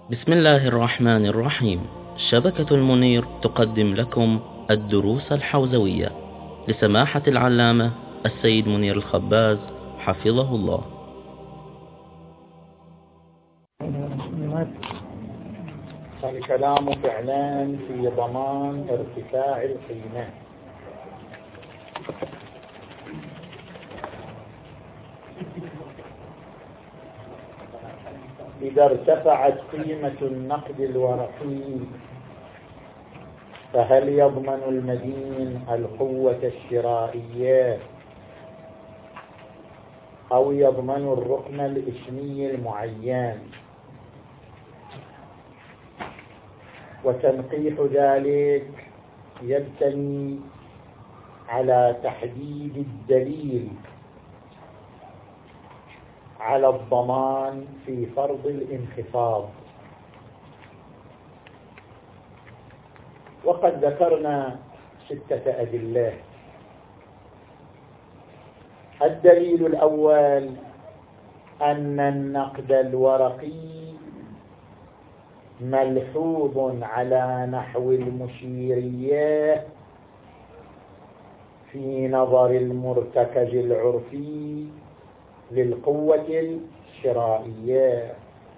بسم الله الرحمن الرحيم. شبكة المنير تقدم لكم الدروس الحوزوية لسماحة العلامة السيد منير الخباز حفظه الله. الكلام فعلا في ضمان ارتفاع القيمة. إذا ارتفعت قيمة النقد الورقي فهل يضمن المدين القوة الشرائية أو يضمن الرقم الإسمي المعين؟ وتنقيح ذلك يبتني على تحديد الدليل على الضمان في فرض الانخفاض. وقد ذكرنا 6 أدلة. الدليل الأول أن النقد الورقي ملحوظ على نحو المشيرية في نظر المرتكز العرفي للقوة الشرائية،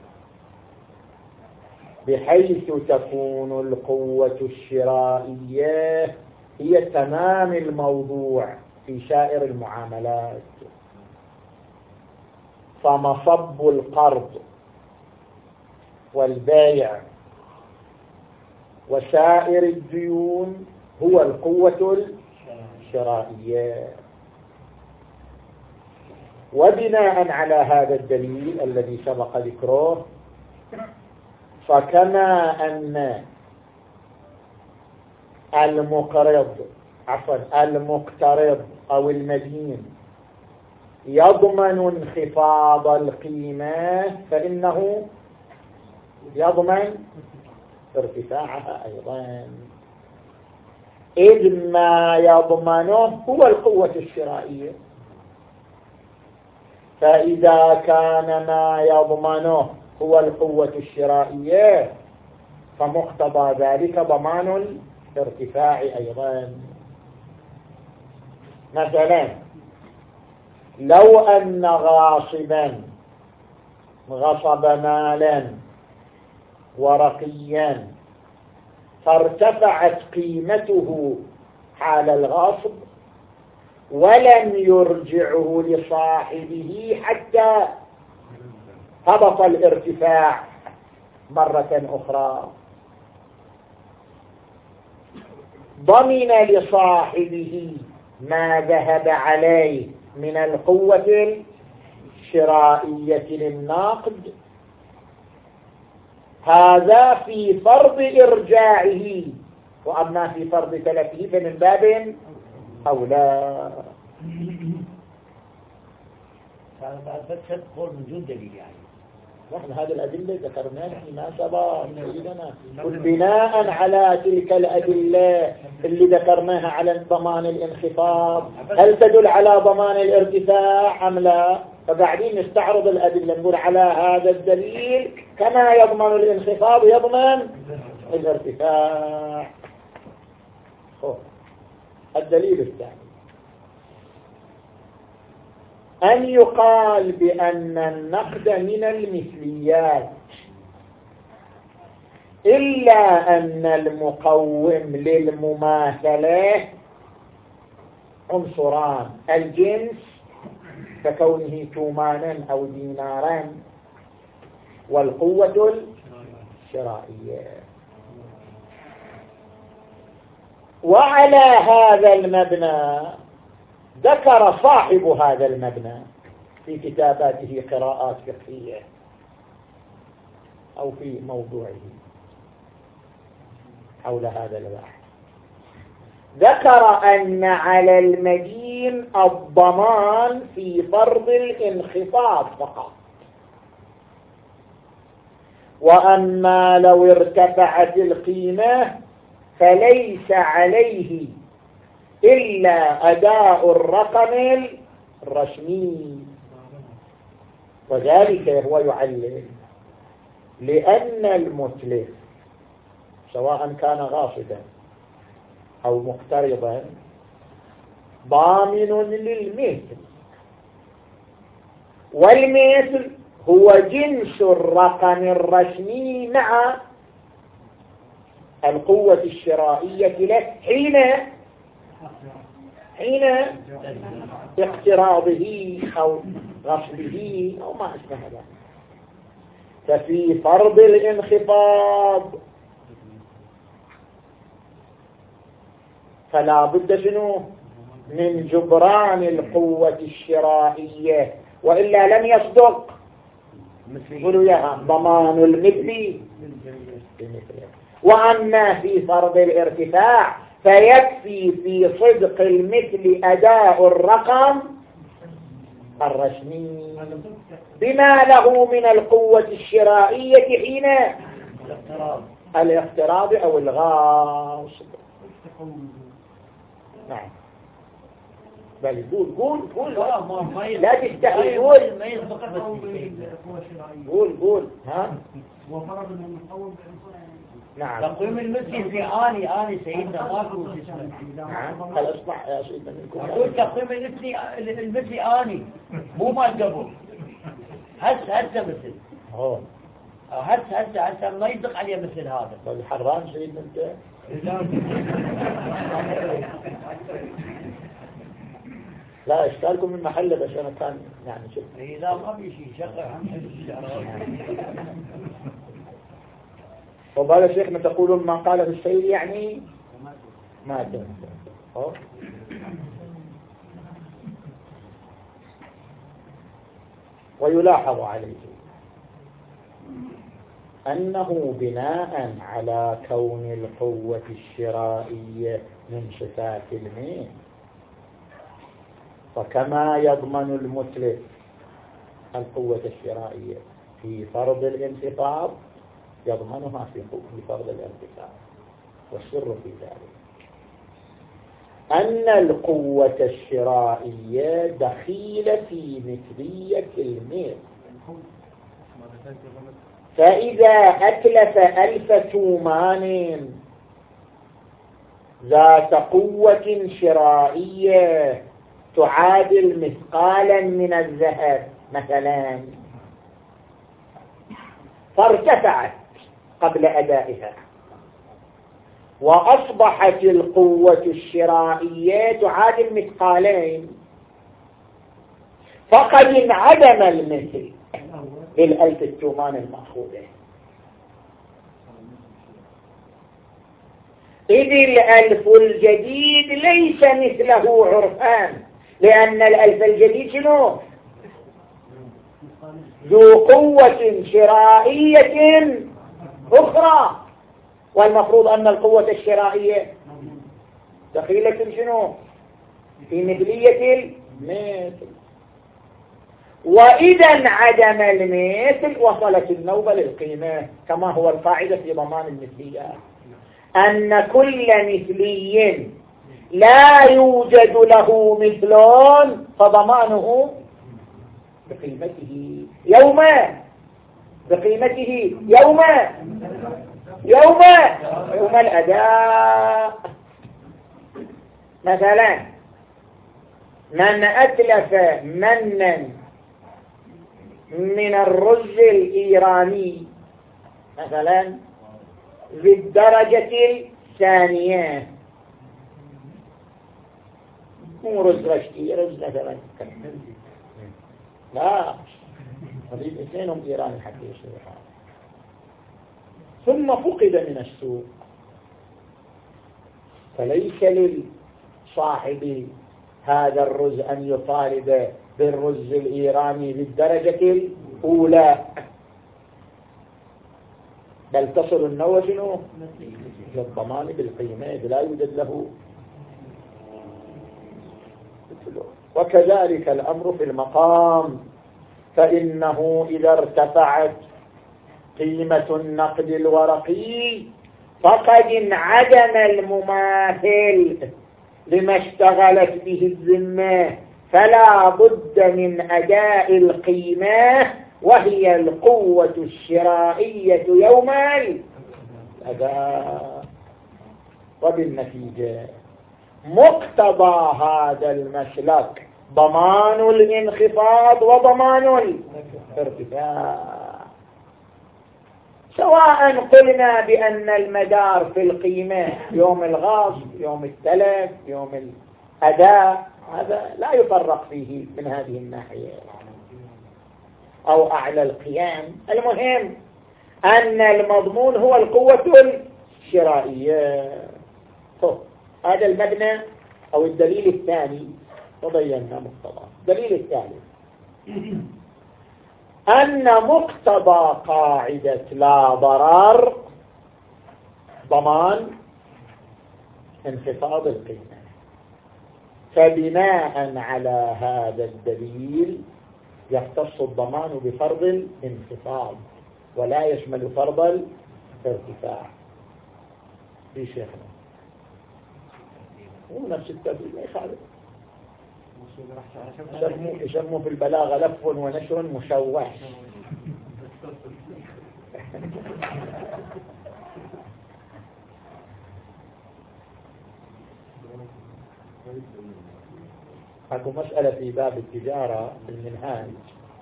بحيث تكون القوة الشرائية هي تمام الموضوع في سائر المعاملات، فمصب القرض والبيع وسائر الديون هو القوة الشرائية. وبناء على هذا الدليل الذي سبق ذكره، فكما أن المقترض أو المدين يضمن انخفاض القيمة، فإنه يضمن ارتفاعها أيضا، إذ ما يضمنه هو القوة الشرائية. فإذا كان ما يضمنه هو القوة الشرائية فمقتضى ذلك ضمان الارتفاع أيضا. مثلا لو أن غاصبا غصب مالا ورقيا فارتفعت قيمته حال الغصب ولم يرجعه لصاحبه حتى هبط الارتفاع مرة أخرى، ضمن لصاحبه ما ذهب عليه من القوة الشرائية للنقد، هذا في فرض إرجاعه. وأما في فرض تلفه فمن باب أولى. هذا بعد فتح قول من جود دليل يعني. نحن هذه الأدلة ذكرناها فيما سبق بناء على تلك الأدلة اللي ذكرناها على ضمان الانخفاض، هل تدل على ضمان الارتفاع أم لا؟ فبعدين نستعرض الأدلة نقول على هذا الدليل كما يضمن الانخفاض يضمن الارتفاع. الدليل الثاني أن يقال بأن النقد من المثليات، إلا أن المقوم للمماثلة عنصران: الجنس ككونه تومانا أو دينارا، والقوة الشرائية. وعلى هذا المبنى ذكر صاحب هذا المبنى في كتاباته قراءات فقهية أو في موضوعه حول هذا البحث، ذكر أن على المدين الضمان في فرض الانخفاض فقط، وأما لو ارتفعت القيمة فليس عليه إلا أداء الرقم الرسمي. وذلك هو يعلل لأن المتلف سواء كان غاصبا أو مقترضا ضامن للمثل، والمثل هو جنس الرقم الرسمي مع القوة الشرائية له حين اقتراضه أو غصبه أو ما اسمه هذا. ففي فرض الانخفاض فلا بد شنو من جبران القوة الشرائية، وإلا لم يصدق قلوا يا ضمان المثل. وأما في فرض الارتفاع فيكفي في صدق المثل أداء الرقم الرسمي بما له من القوة الشرائية حين الاقتراض أو الغاصب. نعم بل قول لا تستحي قول ها. نعم تقويم المثل في آني سيدنا ماكو نعم هل أصبح يا سيدنا منكم أقول تقويم المثل آني مو ما قبل هسه مثل هسه ما يصدق عليه مثل هذا. طيب حران سيدنا انت لا اشتركوا من محله بس انا كان يعني شوف اذا ما في شيء شغل هم الشعر. وقال شيخنا تقولون ما قاله السيد يعني ما تنسى. ويلاحظ عليه أنه بناء على كون القوة الشرائية من صفات الميل، فكما يضمن المتلف القوة الشرائية في فرض الانخفاض يضمنها في فرض الارتفاع. والسر في ذلك أن القوة الشرائية دخيلة في مثلية الميل، فإذا أتلف 1000 تومان ذات قوة شرائية تعادل مثقالا من الذهب مثلا فارتفعت قبل أدائها وأصبحت القوة الشرائية تعادل مثقالين، فقد انعدم المثل ال1000 التومان المأخوذة، إذ ال1000 الجديد ليس مثله عرفان، لأن ال1000 الجديد شنو؟ ذو قوة شرائية أخرى، والمفروض أن القوة الشرائية دخيلة شنو؟ في مثلية المثل. وإذا انعدم المثل وصلت النوبة للقيمة، كما هو القاعدة في ضمان المثلية أن كل مثلي لا يوجد له مثلون فضمانه بقيمته يوم الأداء. مثلا من أتلف منا من الرز الإيراني مثلا بالدرجة الثانية، مو رز رشدي، رز مثلا لا نريد اثنينهم إيراني حتى يصير، ثم فقد من السوق، فليس للصاحب هذا الرز أن يطالب بالرز الإيراني بالدرجة الأولى، بل تصل النوى شنو للضمان بالقيمة، لا يوجد له. وكذلك الأمر في المقام، فإنه إذا ارتفعت قيمة النقد الورقي فقد انعدم المماثل لما اشتغلت به الذمة، فلا بد من أداء القيمة وهي القوة الشرائية يوم الأداء. وبالنتيجة مقتضى هذا المسلك ضمان الانخفاض وضمان الارتفاع، سواء قلنا بأن المدار في القيمة يوم الغصب، يوم التلف، يوم الأداء، هذا لا يفرق فيه من هذه الناحية، أو أعلى القيام. المهم أن المضمون هو القوة الشرائية. هذا المبنى أو الدليل الثاني وبينا مقتضى. الدليل الثالث أن مقتضى قاعدة لا ضرر ضمان انخفاض القيمة، فبناء على هذا الدليل يختص الضمان بفرض الانخفاض ولا يشمل فرض الارتفاع. في شيخنا هو نفس التدليل ما يخالف، يسموه في البلاغة لف ونشر مشوش. أكو مسألة في باب التجارة في المنهاج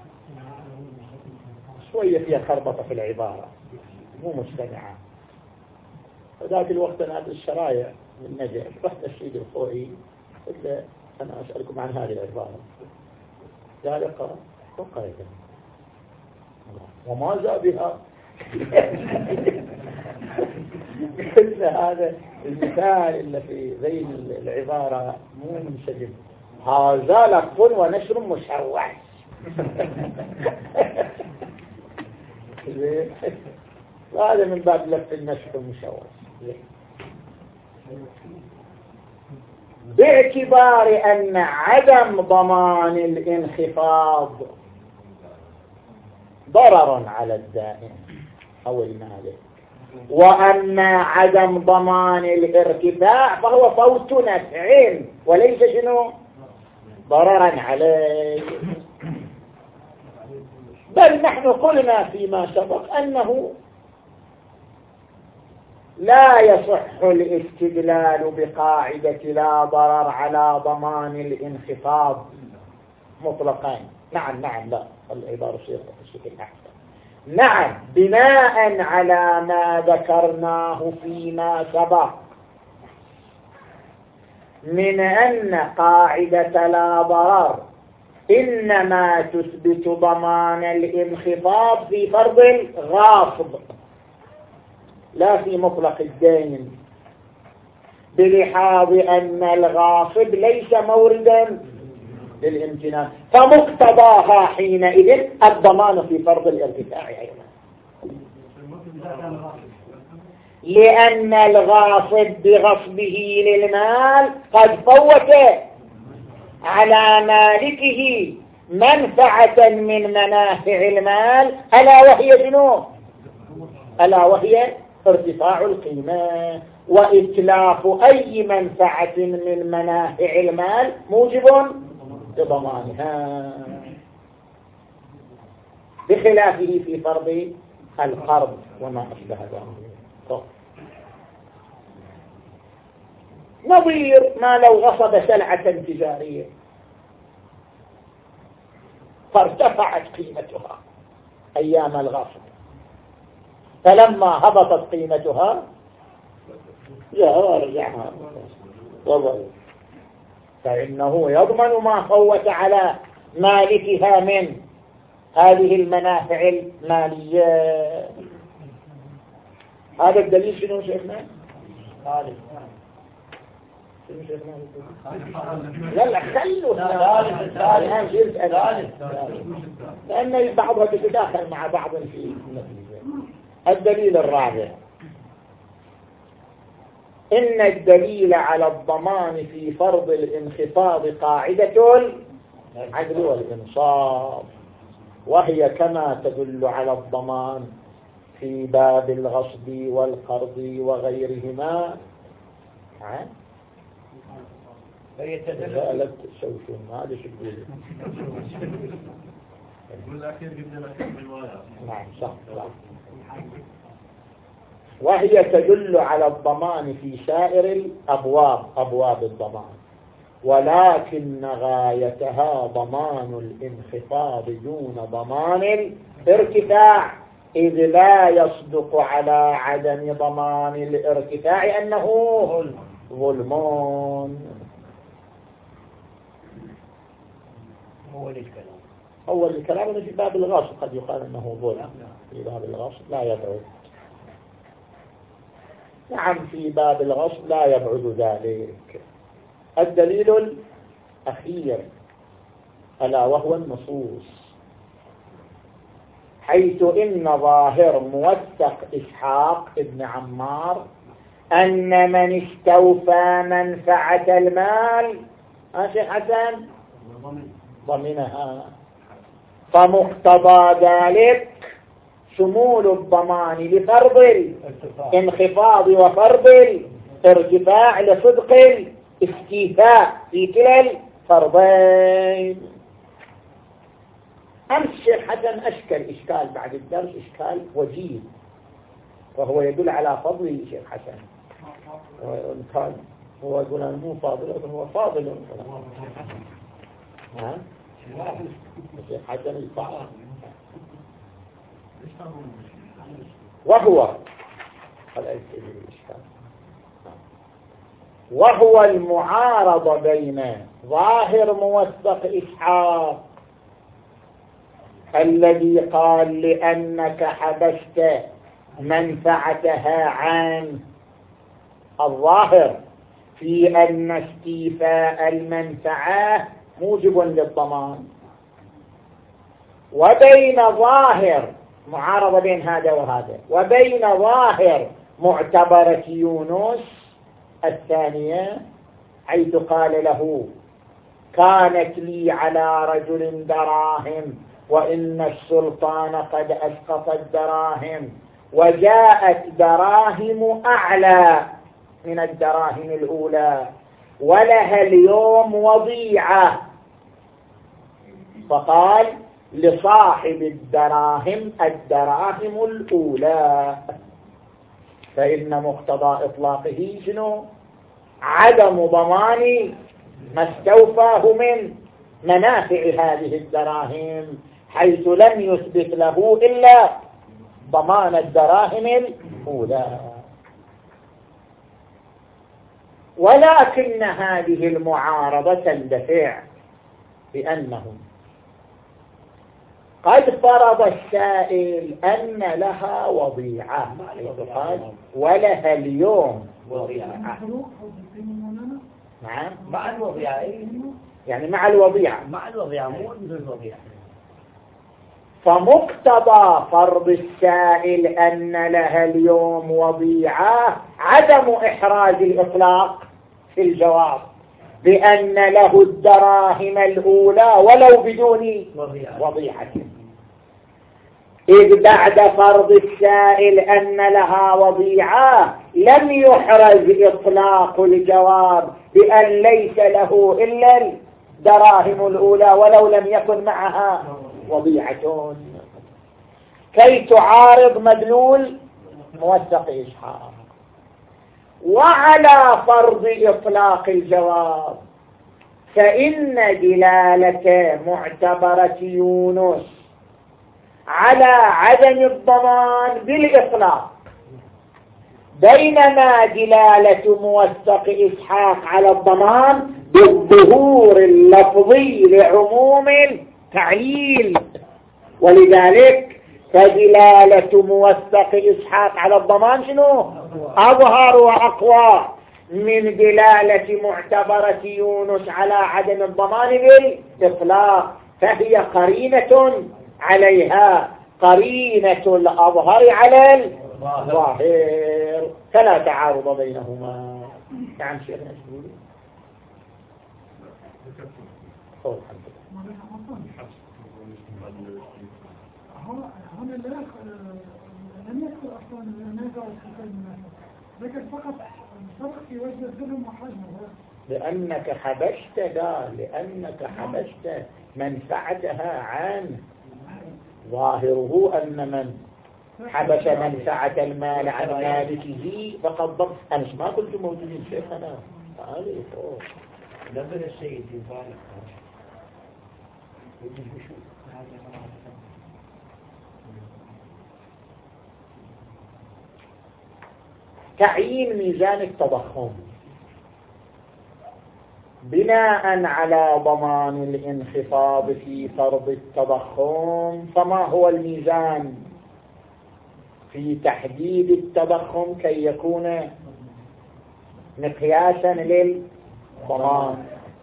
شوية فيها خربطة في العبارة مو مجتمعة. وذاك الوقت أنا أدرس الشرايع من نجف، رحت الشيد الخوئي قلت له أنا أسألكم عن هذه العبارة، قال اقرأ وقرأت وما زال بها. قلت له هذا المثال اللي في ذي العبارة مو منسجم، هذا لف ونشر مشوش. وهذا من باب لف النشر المشوش. باعتبار أن عدم ضمان الانخفاض ضرر على الدائن أو المالك، وأن عدم ضمان الارتفاع فهو فوت نفع وليس شنو ضررا عليه. بل نحن قلنا فيما سبق أنه لا يصح الاستدلال بقاعدة لا ضرر على ضمان الانخفاض مطلقا. نعم لا العبارة بشكل أحسن. نعم بناء على ما ذكرناه فيما سبق من أن قاعدة لا ضرر إنما تثبت ضمان الانخفاض في فرض الغاصب لا في مطلق الدين، بلحاظ أن الغاصب ليس موردا للامتنان، فمقتضاها حينئذ الضمان في فرض الارتفاع أيضا، لأن الغاصب بغصبه للمال قد فوت على مالكه منفعة من منافع المال، ألا وهي ارتفاع القيمة، وإتلاف أي منفعة من منافع المال موجب لضمانها، بخلافه في فرض القرض وما أشبه ذلك. نظير ما لو غصب سلعة تجارية فارتفعت قيمتها أيام الغصب، فلما هبطت قيمتها رجعها وضعوا، فإنه يضمن ما فوت على مالكها من هذه المنافع المالية. هذا الدليل شنو شيخنا؟ لا خلوا الآن لأن بعضها تتداخل مع بعض في النتيجة. الدليل الرابع إن الدليل على الضمان في فرض الانخفاض قاعدة العدل والإنصاف، وهي كما تدل على الضمان في باب الغصب والقرض وغيرهما. لا تسوشون هذا شو تقول؟ نعم صح. وهي تدل على الضمان في سائر الأبواب، أبواب الضمان، ولكن غايتها ضمان الانخفاض دون ضمان الارتفاع، إذ لا يصدق على عدم ضمان الارتفاع أنه ظلمون. أول الكلام أنه في باب الغصب قد يقال أنه ظلم، في باب الغصب لا يبعد. نعم في باب الغصب لا يبعد ذلك. الدليل الأخير ألا وهو النصوص، حيث إن ظاهر موثق إسحاق ابن عمار أن من استوفى منفعة المال شيخ حسن ضمنها، فمقتضى ذلك شمول الضمان لفرض الانخفاض وفرض الارتفاع لصدق الاستيفاء في كلا الفرضين. أمس الشيخ حسن أشكل إشكال بعد الدرس، إشكال وجيه، وهو يدل على فضل الشيخ حسن. هو يقول أنا مو فاضل، هو فاضل. ها؟ الشيخ حسن الفاضل. وهو المعارضة بين ظاهر موثق إسحاق الذي قال لأنك حبست منفعتها عن الظاهر في أن استيفاء المنفعة موجب للضمان، وبين ظاهر معارضة بين هذا وهذا، وبين ظاهر معتبرة يونس الثانية حيث قال له كانت لي على رجل دراهم وإن السلطان قد أسقط الدراهم وجاءت دراهم أعلى من الدراهم الأولى ولها اليوم وضيعة، فقال لصاحب الدراهم الدراهم الأولى، فإن مقتضى إطلاقه شنو؟ عدم ضمان ما استوفاه من منافع هذه الدراهم، حيث لم يثبت له إلا ضمان الدراهم الأولى. ولكن هذه المعارضة تندفع بأنهم قد فرض السائل أن لها وضيعة، ولها اليوم وضيعة. نعم مع الوضيعة، يعني مع الوضيعة، مع الوضيعة مو من الوضيعة. فمقتضى فرض السائل أن لها اليوم وضيعة عدم إحراز الإطلاق في الجواب بأن له الدراهم الأولى ولو بدون وضيعة، إذ بعد فرض السائل أن لها وضيعة لم يحرز إطلاق الجواب بأن ليس له إلا الدراهم الأولى ولو لم يكن معها وضيعة، كي تعارض مدلول موثق إسحاق. وعلى فرض إطلاق الجواب فإن دلالة معتبرة يونس على عدم الضمان بالإطلاق، بينما دلالة موثق إسحاق على الضمان بالظهور اللفظي لعموم التعليل، ولذلك فدلالة موثق إسحاق على الضمان شنو؟ أظهر وأقوى من دلالة معتبرة يونس على عدم الضمان بالإطلاق، فهي قرينة عليها، قرينة الأظهر على الظاهر، فلا تعارض بينهما. نعم شيخنا شبولي. هنا لم يذكر أصلا نازع الحكاية ذكر فقط فرق في وجه الظلم وحجمه. لأنك حبشت منفعتها عن ظاهره أن من حبس منفعة المال عن مالكه فقد ضر. أنا ما قلت موجودين شيخنا تعالي فوق لبن السيد يفعل تعيين ميزان التضخم بناء على ضمان الانخفاض في فرض التضخم. فما هو الميزان في تحديد التضخم كي يكون مقياسا للضمان؟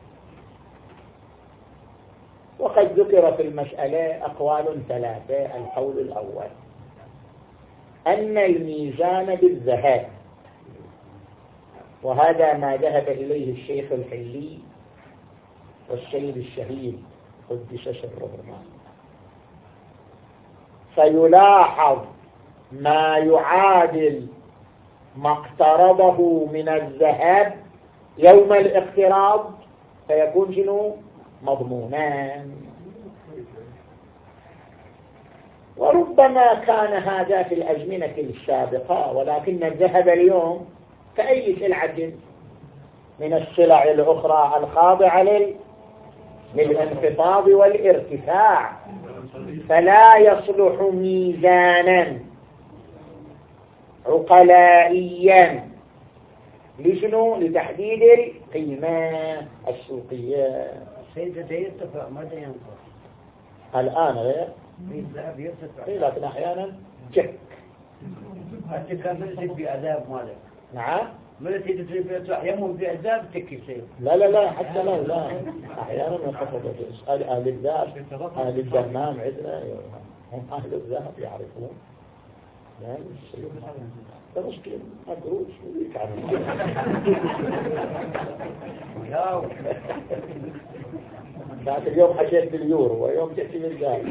وقد ذكر في المسألة أقوال ثلاثة. القول الأول أن الميزان بالذهب، وهذا ما ذهب إليه الشيخ الحلي والسيد الشهيد قدس سرهما، فيلاحظ ما يعادل ما اقترضه من الذهب يوم الاقتراض فيكون شنو؟ مضمونان. وربما كان هذا في الأزمنة السابقة، ولكن الذهب اليوم كأي سلعة من السلع الأخرى الخاضعة للانخفاض والارتفاع، فلا يصلح ميزانا عقلائيا لشنو؟ لتحديد القيمة السوقية. سيدة يرتفع ماذا ينقص الآن غير الذهب يرتفع، لكن أحيانا جك. حتى كان ملتك بعذاب مالك. نعم ملتك يرتفع يمون بعذاب تكسير. لا حتى لا أحيانا ينخفض. اسأل أهل الذهب، أهل الدمام عندنا هم أهل الذهب يعرفون. لا مشكلة مدروس ويك عنه. كانت اليوم حكيت باليورو ويوم تحكي بالذهب.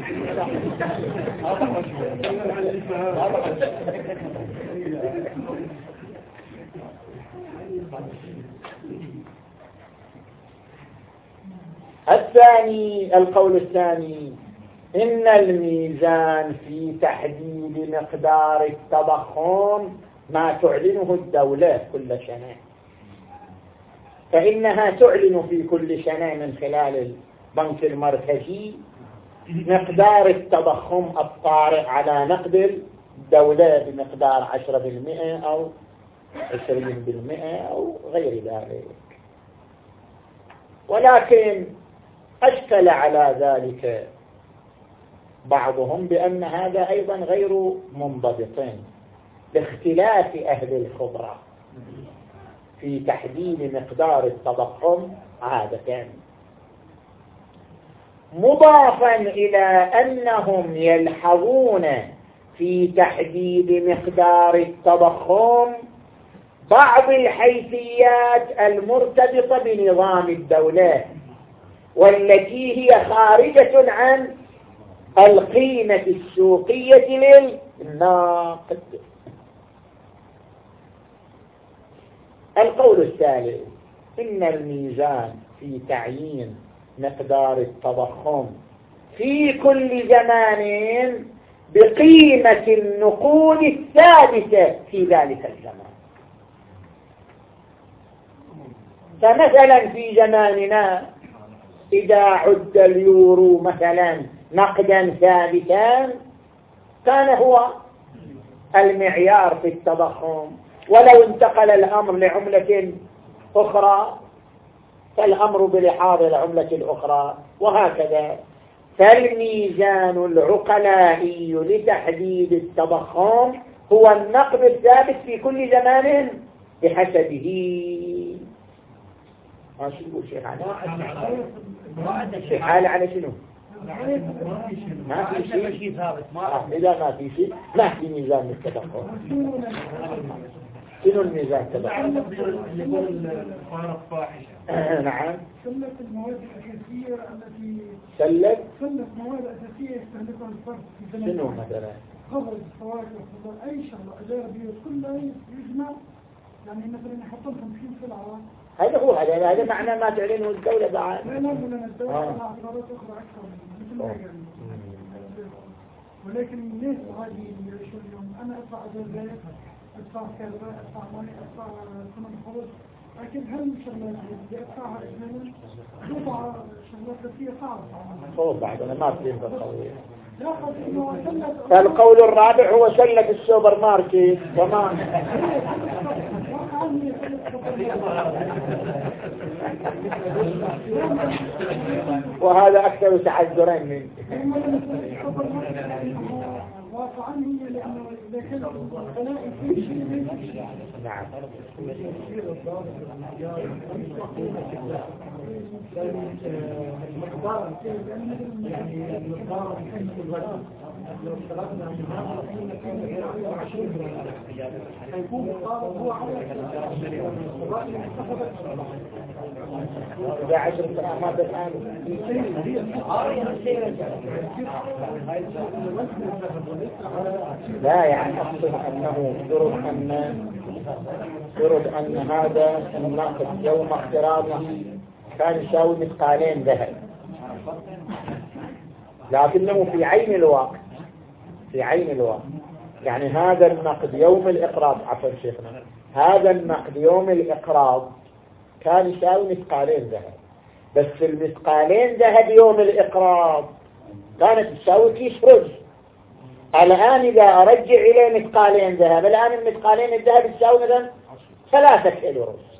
الثاني، القول الثاني، إن الميزان في تحديد مقدار التضخم ما تعلنه الدولة كل سنة، فإنها تعلن في كل سنة من خلال البنك المركزي مقدار التضخم الطارئ على نقد الدولة بمقدار 10% أو 20% أو غير ذلك. ولكن أشكل على ذلك بعضهم بأن هذا أيضا غير منضبط باختلاف أهل الخبرة في تحديد مقدار التضخم عادة، مضافا إلى أنهم يلحظون في تحديد مقدار التضخم بعض الحيثيات المرتبطة بنظام الدولة والتي هي خارجة عن القيمة السوقية للناقد. القول الثالث، إن الميزان في تعيين مقدار التضخم في كل زمان بقيمة النقود الثابتة في ذلك الزمان. فمثلا في زماننا إذا عد اليورو مثلا نقدا ثابتا كان هو المعيار في التضخم، ولو انتقل الأمر لعملة أخرى فالأمر بلحاظ العملة الأخرى، وهكذا. فالميزان العقلائي لتحديد التضخم هو النقد الثابت في كل زمان بحسبه. ما شو يقول شيخ عنه؟ حالة على شنو؟ ما في شيء ثابت. إذا ما في شيء ما في ميزان للتضخم. شنو الميزان التضخم؟ نعم. سلة المواد الأساسية التي سلة مواد أساسية يستهلكها الفرد في زمن. شنو مثلا؟ خبز، فواكه، خضار، أي شغلة، أدوات بيوت، كلها يجمع. يعني مثلا يحطون 50 سلعة. هذا معنى ما تعلنه الدولة بعد. لا الدولة على اعتبارات أخرى أكثر مثل ما يعني. ولكن الناس غادي يعيشوا اليوم أنا أدفع زلزال أدفع كذا أدفع مالي أدفع ثمن خبز، لكن هل الشغلات اللي أدفعها إجمالا توضع شغلات كثيرة صعبة؟ توضع أنا ما أفهم بالقول. فالقول الرابع هو سلة السوبر ماركت وما وهذا أكثر تعذرا منه. نعم. إذا 10 سنوات الآن لا يعني أقصد أنه يرد أن هذا النقد يوم اقترابه كان يساوي مثقالين ذهب، لكنه في عين الواقع يعني هذا النقد يوم الإقراض عفوا شيخنا، هذا النقد يوم الإقراض كان يساوي مثقالين ذهب، بس المثقالين ذهب يوم الإقراض كانت تساوي كيس رز. الآن إذا أرجع إلى مثقالين ذهب، الآن المثقالين الذهب يساوي مثلا 3 كيلو رز.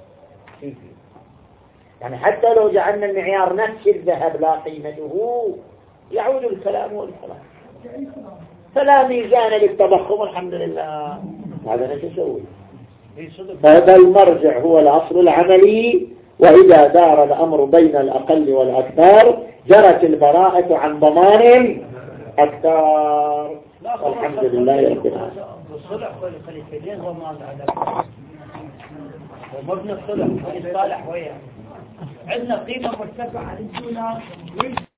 يعني حتى لو جعلنا المعيار نفس الذهب لا قيمته يعود الكلام والكلام، فلا ميزان للتضخم الحمد لله. هذا نتسوي. هذا المرجع هو الأصل العملي، وإذا دار الأمر بين الأقل والأكثر جرت البراءة عن ضمان أكثر. والحمد لله رب العالمين. الصلح والخليفين ضمان هذا ومبنى الصلح والصالح وياه عندنا قيمة مرتفعة للدولار.